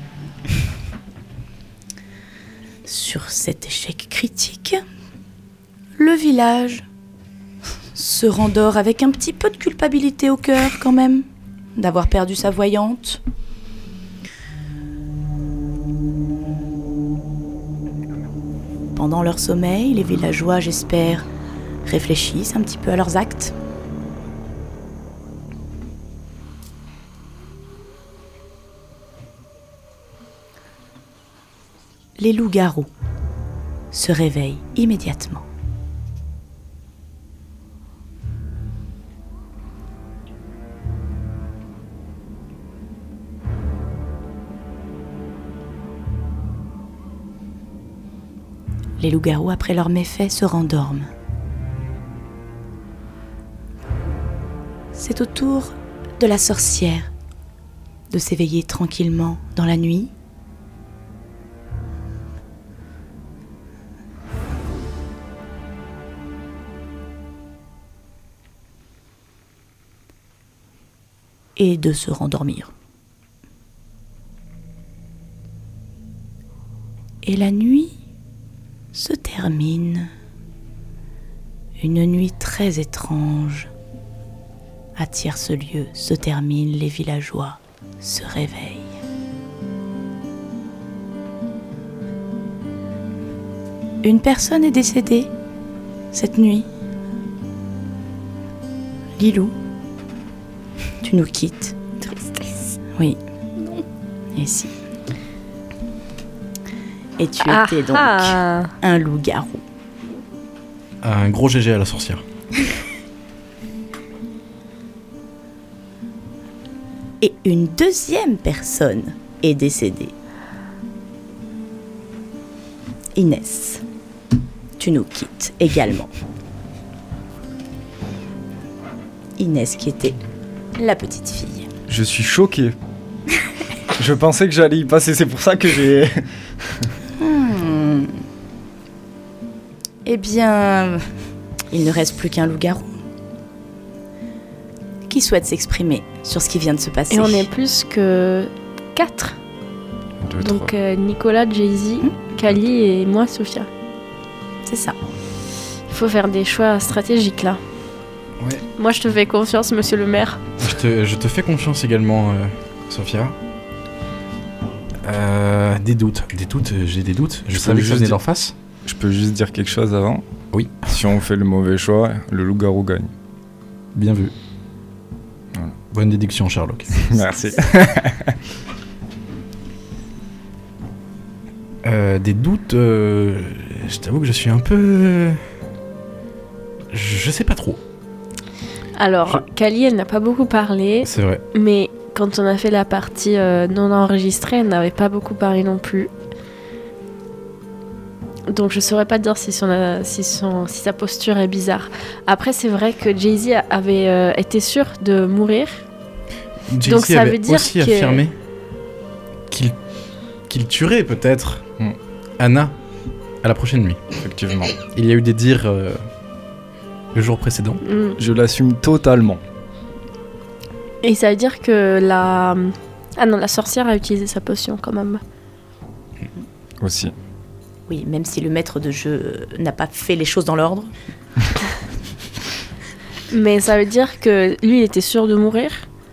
Sur cet échec critique, le village se rendort avec un petit peu de culpabilité au cœur quand même, d'avoir perdu sa voyante. Pendant leur sommeil, les villageois, j'espère, réfléchissent un petit peu à leurs actes. Les loups-garous se réveillent immédiatement. Les loups-garous, après leurs méfaits, se rendorment. C'est au tour de la sorcière de s'éveiller tranquillement dans la nuit. Et de se rendormir. Et la nuit se termine. Une nuit très étrange. À Tierce-Lieu se termine, les villageois se réveillent. Une personne est décédée cette nuit. Lilou, tu nous quittes. Tristesse. Oui. Non. Et si. Et tu étais donc un loup-garou. Un gros GG à la sorcière. Et une deuxième personne est décédée. Inès, tu nous quittes également. Inès qui était la petite fille. Je suis choqué. Je pensais que j'allais y passer, c'est pour ça que j'ai... Eh bien, il ne reste plus qu'un loup-garou. Qui souhaite s'exprimer sur ce qui vient de se passer? Et on est plus que 4. Donc Nicolas, Jay-Z, Kali et moi, Sophia. C'est ça. Il faut faire des choix stratégiques là. Ouais. Moi, je te fais confiance, monsieur le maire. Je te fais confiance également, Sophia. Des doutes, j'ai des doutes. Je savais que ça venait d'en face. Je peux juste dire quelque chose avant? Oui. Si on fait le mauvais choix, le loup-garou gagne. Bien vu. Voilà. Bonne déduction, Sherlock. Merci. Des doutes, je t'avoue que je suis un peu... Je sais pas trop. Alors, Kali, elle n'a pas beaucoup parlé. C'est vrai. Mais quand on a fait la partie non enregistrée, elle n'avait pas beaucoup parlé non plus. Donc je saurais pas dire si sa posture est bizarre. Après, c'est vrai que Jay-Z avait été sûr de mourir. Jay-Z donc ça avait veut dire aussi affirmé qu'il tuerait peut-être Anna à la prochaine nuit. Effectivement. Il y a eu des dires le jour précédent. Je l'assume totalement. Et ça veut dire que la sorcière a utilisé sa potion quand même. Aussi. Oui, même si le maître de jeu n'a pas fait les choses dans l'ordre. Mais ça veut dire que lui, il était sûr de mourir.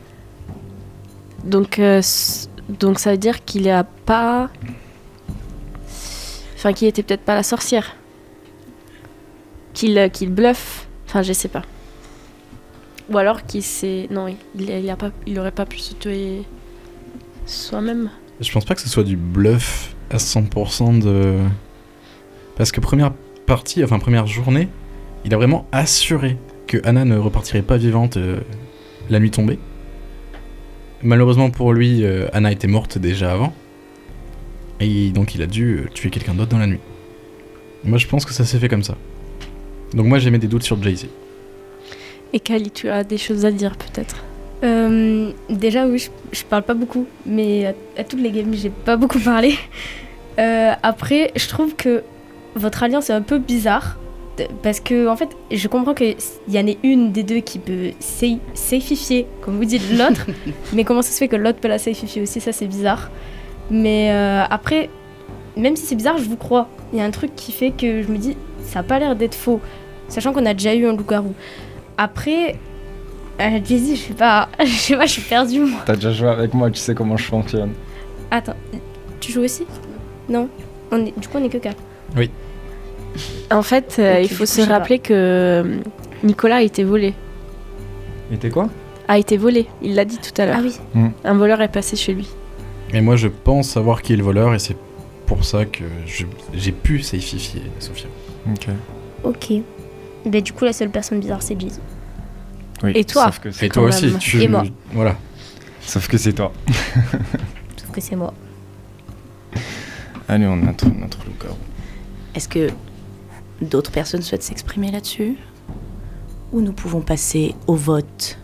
Donc ça veut dire qu'il a pas... Enfin, qu'il était peut-être pas la sorcière. Qu'il bluffe. Enfin, je sais pas. Ou alors qu'il s'est... Non, il aurait pas pu se tuer soi-même. Je pense pas que ce soit du bluff à 100% de... Parce que première journée, il a vraiment assuré que Anna ne repartirait pas vivante la nuit tombée. Malheureusement pour lui, Anna était morte déjà avant. Et donc il a dû tuer quelqu'un d'autre dans la nuit. Moi je pense que ça s'est fait comme ça. Donc moi j'ai mis des doutes sur Jay-Z. Et Kali, tu as des choses à dire peut-être? Déjà oui, je parle pas beaucoup, mais à toutes les games j'ai pas beaucoup parlé. Après, je trouve que votre alliance est un peu bizarre. Parce que, en fait, je comprends qu'il y en ait une des deux qui peut safeifier, comme vous dites, l'autre. Mais comment ça se fait que l'autre peut la safeifier aussi? Ça, c'est bizarre. Mais après, même si c'est bizarre, je vous crois. Il y a un truc qui fait que je me dis, ça a pas l'air d'être faux. Sachant qu'on a déjà eu un loup-garou. Après, Jay-Z, je sais pas, je suis perdue, moi. T'as déjà joué avec moi, tu sais comment je fonctionne. Attends, tu joues aussi? Non. Du coup, on est que 4. Oui. En fait, il faut se rappeler que Nicolas a été volé. Il était quoi? A été volé, il l'a dit tout à l'heure. Ah oui. Un voleur est passé chez lui. Et moi je pense savoir qui est le voleur et c'est pour ça que j'ai pu safeifier Sophia. Ok. Ben, du coup, la seule personne bizarre, c'est Jay-Z. Oui, et toi? Et toi aussi. Et moi. Voilà. Sauf que c'est toi. Sauf que c'est moi. Allez, on a notre loup-garou. Est-ce que d'autres personnes souhaitent s'exprimer là-dessus? Ou nous pouvons passer au vote?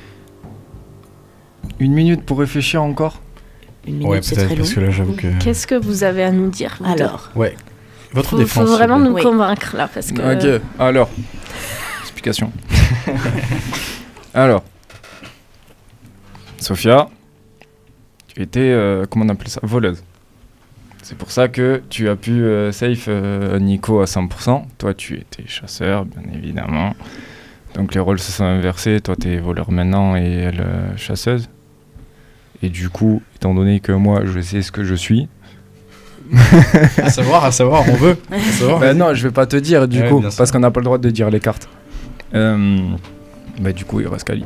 1 minute pour réfléchir encore? 1 minute, Ouais, c'est peut-être, très long. parce que là j'avoue que... Qu'est-ce que vous avez à nous dire? Alors, Ouais. Votre Faut défense. vraiment nous Oui. convaincre là, parce que... Ok, alors. Explication. Alors. Sophia, tu étais, comment on appelle ça? Voleuse. C'est pour ça que tu as pu safe Nico à 100%. Toi, tu étais chasseur, bien évidemment. Donc les rôles se sont inversés. Toi, t'es voleur maintenant et elle chasseuse. Et du coup, étant donné que moi, je sais ce que je suis... À savoir, on veut. À savoir, Bah non, je vais pas te dire du Ouais, coup, bien sûr. parce qu'on n'a pas le droit de dire les cartes. Bah du coup, il reste Kali.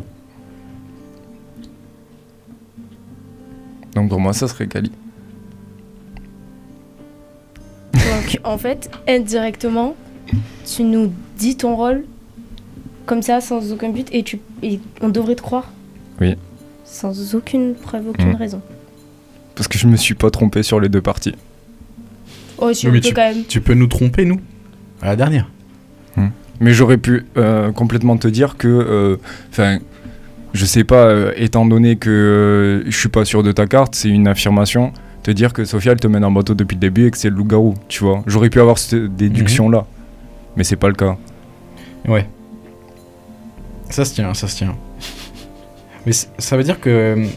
Donc pour moi, ça serait Kali. Donc, en fait, indirectement, tu nous dis ton rôle, comme ça, sans aucun but, et on devrait te croire. Oui. Sans aucune preuve, aucune raison. Parce que je me suis pas trompé sur les deux parties. Oh, si Oui, on mais peut quand même. Tu peux nous tromper, nous, à la dernière. Mais j'aurais pu complètement te dire que, enfin, je sais pas, étant donné que je suis pas sûr de ta carte, c'est une affirmation, te dire que Sophia elle te mène en bateau depuis le début et que c'est le loup-garou, tu vois. J'aurais pu avoir cette déduction-là, mais c'est pas le cas. Ouais. Ça se tient. Mais ça veut dire que...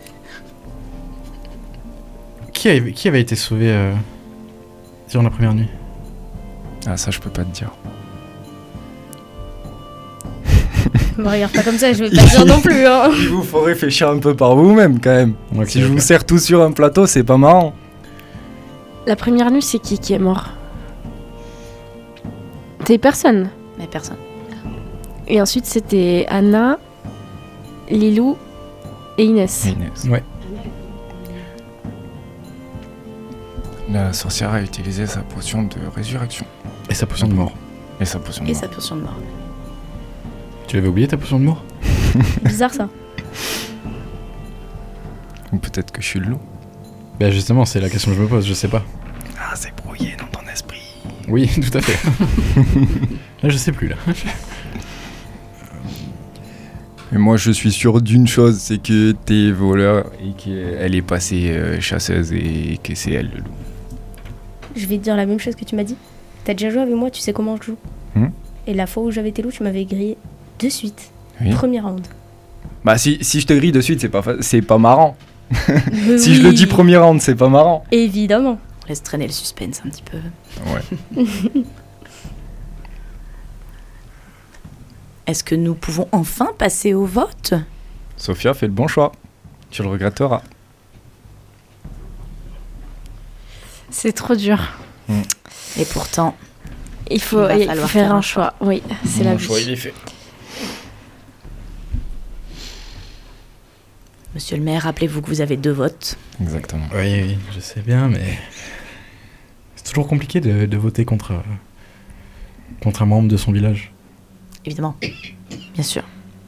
Qui avait été sauvé durant la première nuit? Ah, ça, je peux pas te dire. Me regarde pas comme ça, je vais pas dire non plus. Hein. Il vous faut réfléchir un peu par vous-même, quand même. Ok, Si je ok. vous sers tous sur un plateau, c'est pas marrant. La première nuit, c'est qui est mort? T'es personne. Mais personne. Et ensuite, c'était Anna, Lilou et Inès. Inès. Ouais. La sorcière a utilisé sa potion de résurrection. Et sa potion de mort. Et sa potion de Et mort. sa potion de mort. Tu l'avais oublié ta potion de mort? Bizarre ça. Ou peut-être que je suis le loup. Bah justement, c'est la question que je me pose, je sais pas. Ah, c'est brouillé dans ton esprit. Oui, tout à fait. Là, je sais plus, là. Et moi, je suis sûr d'une chose, c'est que t'es voleur et qu'elle est passée chasseuse et que c'est elle le loup. Je vais te dire la même chose que tu m'as dit. T'as déjà joué avec moi, tu sais comment je joue. Et la fois où j'avais été loup, tu m'avais grillé de suite. Oui. Premier round. Bah, si je te grille de suite, c'est pas marrant. Mais Si je le oui, dis premier round, c'est pas marrant. Évidemment. On laisse traîner le suspense un petit peu. Ouais. Est-ce que nous pouvons enfin passer au vote? Sophia fait le bon choix. Tu le regretteras. C'est trop dur. Et pourtant, Il faut Il va falloir faire un choix. Oui, c'est la Mon vie. choix, il est fait. monsieur le maire, rappelez-vous que vous avez 2 votes. Exactement. Oui, je sais bien, mais... C'est toujours compliqué de voter contre un membre de son village. Évidemment. Bien sûr.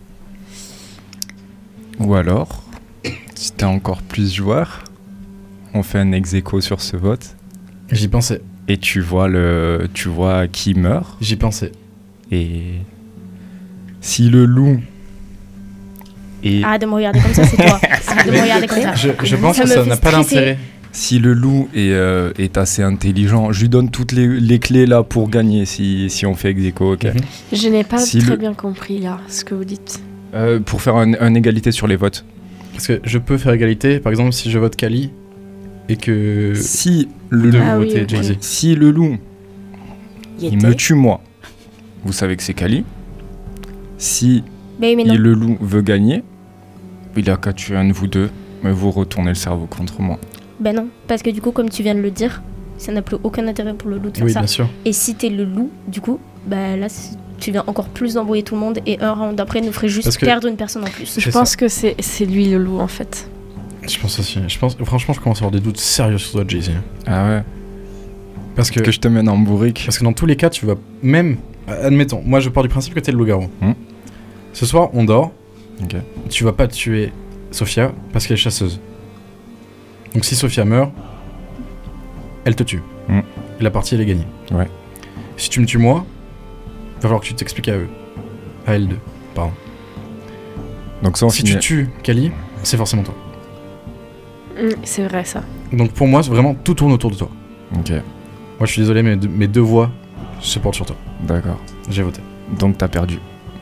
Ou alors, si t'es encore plus joueur, on fait un ex-aequo sur ce vote J'y pensais, et tu vois qui meurt. j'y pensais. Et si le loup est Arrête de me regarder comme ça, c'est toi. Arrête de me regarder comme ça. Je pense Ça que me ça fait n'a pas stresser. d'intérêt. Si le loup est assez intelligent, je lui donne toutes les clés là pour gagner si on fait ex aequo, ok. Je n'ai pas Si très le- bien compris là ce que vous dites. Pour faire un égalité sur les votes. Parce que je peux faire égalité, par exemple, si je vote Kali et que Si vous le, deux Ah oui, votez ok. Jay-Z. si le loup, Y il était. me tue moi, vous savez que c'est Kali. Si Mais non. le loup veut gagner, il a qu'à tuer un de vous deux, mais vous retournez le cerveau contre moi. Ben non, parce que du coup, comme tu viens de le dire, ça n'a plus aucun intérêt pour le loup de faire Oui, ça. bien sûr. Et si t'es le loup, du coup, bah là, tu viens encore plus embrouiller tout le monde et un round d'après nous ferait juste Parce que- perdre une personne en plus. Je pense que c'est lui le loup en fait. Je pense aussi. Franchement, je commence à avoir des doutes sérieux sur toi, Jay-Z. Ah ouais. Parce que Que je te mène en bourrique. Parce que dans tous les cas, tu vas même... Admettons, moi je pars du principe que t'es le loup-garou. Ce soir, on dort. Ok. Tu vas pas tuer Sophia parce qu'elle est chasseuse. Donc si Sophia meurt, elle te tue. Et la partie, elle est gagnée. Ouais. Si tu me tues moi, il va falloir que tu t'expliques à eux. À L2, pardon. Donc ça on Si finit. tu tues Kali, c'est forcément toi. C'est vrai ça. Donc pour moi, c'est vraiment tout tourne autour de toi. Ok, Moi je suis désolé, mais mes 2 voix se portent sur toi. d'accord. J'ai voté. Donc t'as perdu.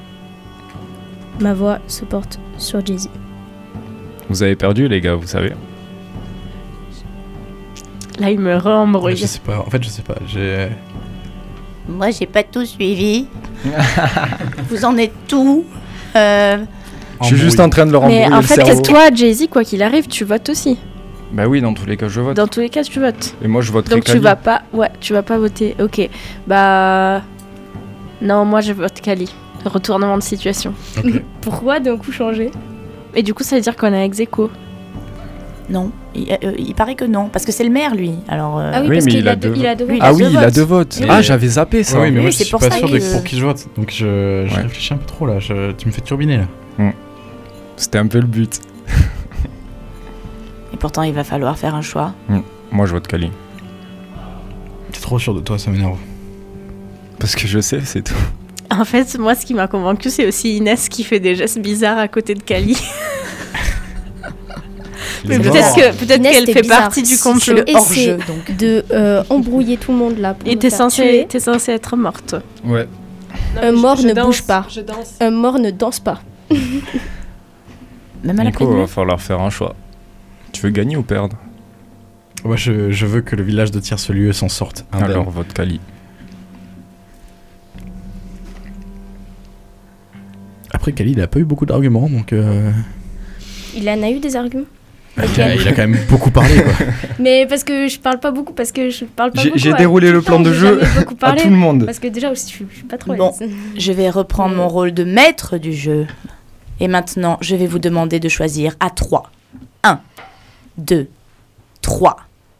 Ma voix se porte sur Jay-Z. Vous avez perdu les gars, vous savez. Là il me re-embrouille. Je sais pas, en fait je sais pas. Moi, j'ai pas tout suivi. Vous en êtes tout. Je suis juste en train de leur Mais embrouiller en le fait, cerveau. toi, Jay-Z, quoi qu'il arrive, tu votes aussi. Bah oui, dans tous les cas je vote. Dans tous les cas, tu votes. Et moi je voterai Donc tu Kali. vas pas, tu vas pas voter. Ok, bah non, moi je vote Kali. Retournement de situation. Ok. Pourquoi d'un coup changer? Et du coup, ça veut dire qu'on a ex aequo. Non, il paraît que non, parce que c'est le maire, lui. Alors, Ah oui, Oui, parce mais qu'il il a a deux, deux il a deux votes. votes. Ah a oui, deux il a votes. 2 votes. Oui. Ah, j'avais zappé ça. Oui, mais Oui, moi c'est je suis pour pas ça sûr que- pour qui je vote. Donc je Ouais. réfléchis un peu trop là. Tu me fais turbiner là. C'était un peu le but. et pourtant, il va falloir faire un choix. Moi je vote Kali. T'es trop sûr de toi, ça m'énerve. Parce que je sais, c'est tout. En fait, moi, ce qui m'a convaincu, c'est aussi Inès qui fait des gestes bizarres à côté de Kali. Mais peut-être Inès, qu'elle t'es fait bizarre. partie du C'est complot. le hors-jeu, de embrouiller tout le monde là. Pour Et me t'es faire tuer. censée être morte. Ouais. Un mort Je ne danse, bouge pas. Je danse. Un mort ne danse pas. Même à la Nico, pleine il va lune. falloir faire un choix. Tu veux gagner ou perdre? Moi, je veux que le village de Tierce-Lieu s'en sorte indemne. Alors, votre Kali. Après, Kali, il a pas eu beaucoup d'arguments, donc... Il en a eu des arguments. il a quand même beaucoup parlé, quoi. Mais parce que je parle pas beaucoup, J'ai déroulé le plan de jeu à tout le monde. Parce que déjà aussi, je suis pas trop à Bon. l'aise. Je vais reprendre mon rôle de maître du jeu. Et maintenant, je vais vous demander de choisir à 3. 1, 2, 3.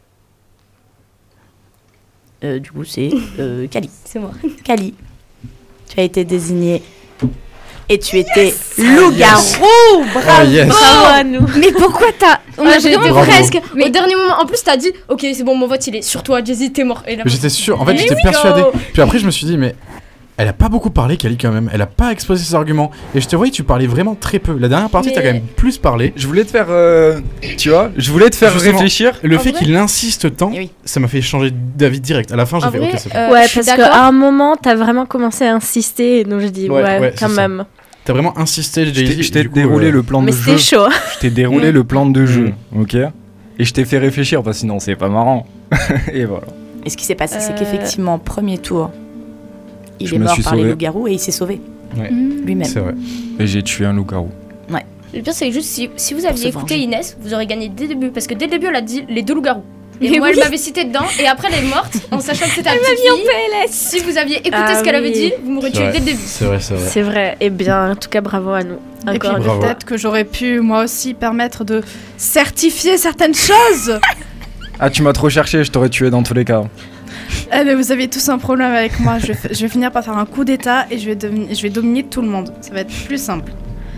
Du coup, c'est Kali. C'est moi. Kali, tu as été désigné. Et tu étais loup-garou. Bravo. yes. Bravo à nous. Mais pourquoi t'as... On a j'ai vraiment été- presque... Mais- Au dernier moment, en plus t'as dit, ok c'est bon, mon vote il est sur toi, Jazzy, t'es mort. Et là, Mais j'étais sûr, en fait, Here j'étais we persuadé. go. Puis après, je me suis dit, mais elle a pas beaucoup parlé, Kali, quand même. Elle a pas exposé ses arguments. Et je te voyais, tu parlais vraiment très peu. La dernière partie, Mais- t'as quand même plus parlé. Je voulais te faire, tu vois, je voulais te faire Justement. réfléchir. Le En fait vrai qu'il insiste tant, Eh oui. ça m'a fait changer d'avis direct. À la fin, j'ai En fait, vrai, ok, c'est bon. Ouais, je suis parce d'accord. qu'à un moment, t'as vraiment commencé à insister, et donc je dis, Ouais, ouais, ouais, quand c'est ça. même. T'as vraiment insisté, Jay-Z. Je t'ai du coup, déroulé le plan Mais de c'était jeu. chaud. Je t'ai déroulé le plan de jeu, ok? Et je t'ai fait réfléchir parce que sinon c'est pas marrant. Et voilà. Et ce qui s'est passé, c'est qu'effectivement, premier tour, il Je est me mort suis par les sauvé. loups-garous et il s'est sauvé Ouais. lui-même. C'est vrai. Et j'ai tué un loup-garou. Le pire c'est juste si vous se aviez écouté venger. Inès, vous aurez gagné dès le début. Parce que dès le début elle a dit les deux loups-garous. Et Mais moi oui. elle m'avait cité dedans et après elle est morte en sachant que c'était la petite fille. Si vous aviez écouté Ah ce qu'elle avait oui. dit, vous m'aurez C'est tué vrai. dès le début. C'est vrai, c'est vrai. C'est vrai. Eh bien, en tout cas, bravo à nous. Et puis Encore une Bravo. peut-être que j'aurais pu moi aussi permettre de certifier certaines choses. Ah, tu m'as trop cherché, je t'aurais tué dans tous les cas. Eh mais vous avez tous un problème avec moi. Je vais finir par faire un coup d'état et je vais dominer tout le monde. Ça va être plus simple.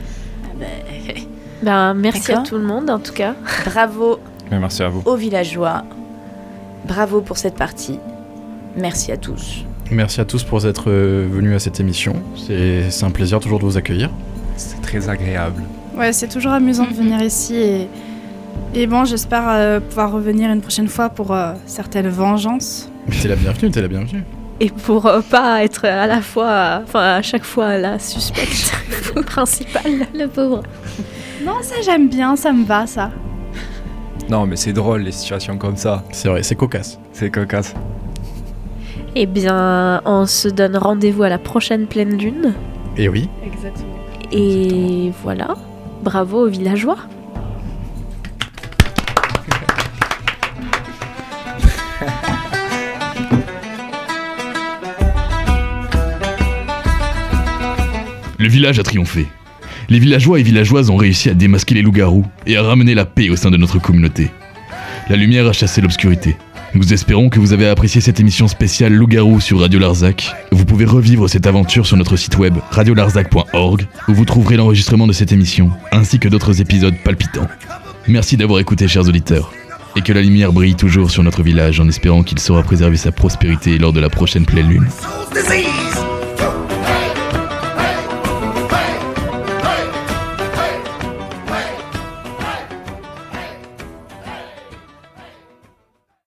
Ben, merci à D'accord. tout le monde, en tout cas. Bravo Mais merci à vous. aux villageois. Bravo pour cette partie. Merci à tous. Merci à tous pour être venus à cette émission. C'est un plaisir toujours de vous accueillir. C'est très agréable. Ouais, c'est toujours amusant de venir ici et bon, j'espère pouvoir revenir une prochaine fois pour certaines vengeances. Mais t'es la bienvenue, t'es la bienvenue. Et pour pas être à la fois, enfin à chaque fois la suspecte principale. Le pauvre. Non, ça j'aime bien, ça me va ça. Non, mais c'est drôle les situations comme ça. C'est vrai, c'est cocasse. C'est cocasse. Eh bien, on se donne rendez-vous à la prochaine pleine lune. Et oui. Exactement. Et voilà. Bravo aux villageois. Le village a triomphé. Les villageois et villageoises ont réussi à démasquer les loups-garous et à ramener la paix au sein de notre communauté. La lumière a chassé l'obscurité. Nous espérons que vous avez apprécié cette émission spéciale Loup-garou sur Radio Larzac. Vous pouvez revivre cette aventure sur notre site web radiolarzac.org où vous trouverez l'enregistrement de cette émission ainsi que d'autres épisodes palpitants. Merci d'avoir écouté, chers auditeurs. Et que la lumière brille toujours sur notre village en espérant qu'il saura préserver sa prospérité lors de la prochaine pleine lune. Disease.